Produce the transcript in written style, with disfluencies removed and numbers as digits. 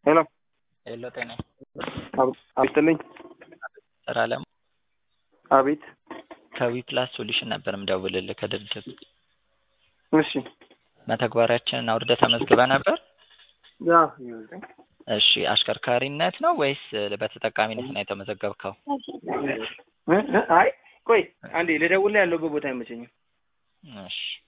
ሄሎ ሄሎ ጤና አብትልኝ ሰላም አቤት ከዊፕላስ ሶሉሽን ነበር ምደውልልህ ከድርጅት እሺ መተግበሪያችንን አውርደህ ተመዝግበህ ነበር ያ እሺ አሽከርካሪነት ነው ወይስ በተጠቃሚነት ነው የተመዘገብከው አይ ቆይ አንዴ ልደውልልህ ያለሁበት ቦታ አይመቸኝም እሺ